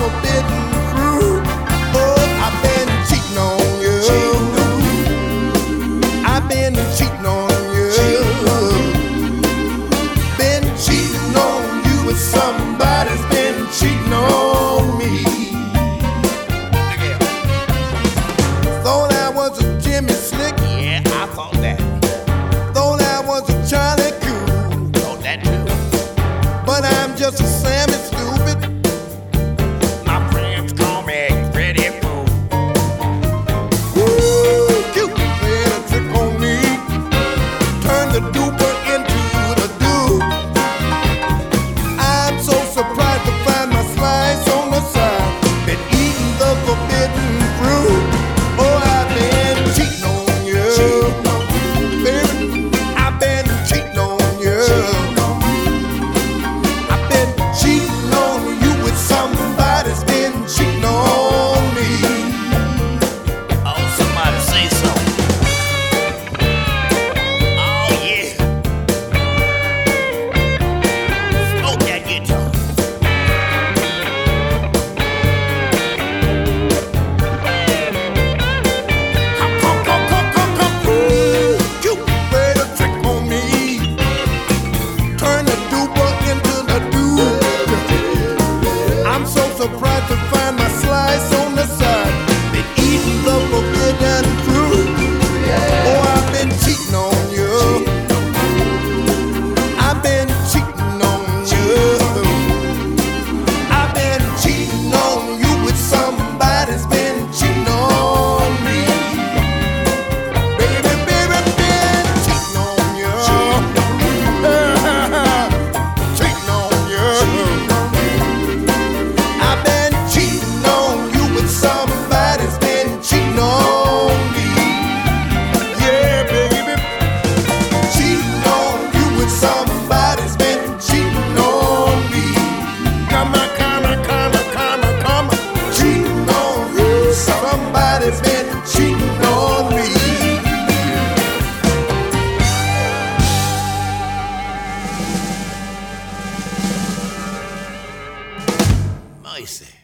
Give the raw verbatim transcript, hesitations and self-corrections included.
forbidden fruit. Oh, I've been cheating on you. I've been cheating on you. Been cheating on you with somebody's been cheating on me. Thought I was a Jimmy Slick. Yeah, I thought that. Thought I was a Charlie Cool. Thought that too. But I'm just a Sammy Stupid. My friends call me Pretty Fool. Woo, cute, playing a trick on me. Turn the duper into the dude. I'm so surprised to find my slice on the side. Been eating the forbidden fruit. Oh, I've been cheating on you. Baby, I've been cheating on you. I've been cheating on you with somebody's been cheating on me. Oh, somebody say so. Oh, yeah. Smoke that guitar. Come, come, come, come, come, come. Ooh, you played a trick on me. Turn the duper into the dude. I'm so surprised to find my slice on the side. Been eating the forbidden fruit. Oh, I've been cheating on you. I've been cheating on you. I've been cheating on you with somebody's been cheating on me. Baby, baby, been cheating on you. Cheating on you. I've been cheating on you with somebody's been cheating on me. Yeah, baby. Cheating on you with somebody's been cheating on me. Come on, come on, come on, come on, come on. Cheating on you. Somebody's been cheating on me. Mercy.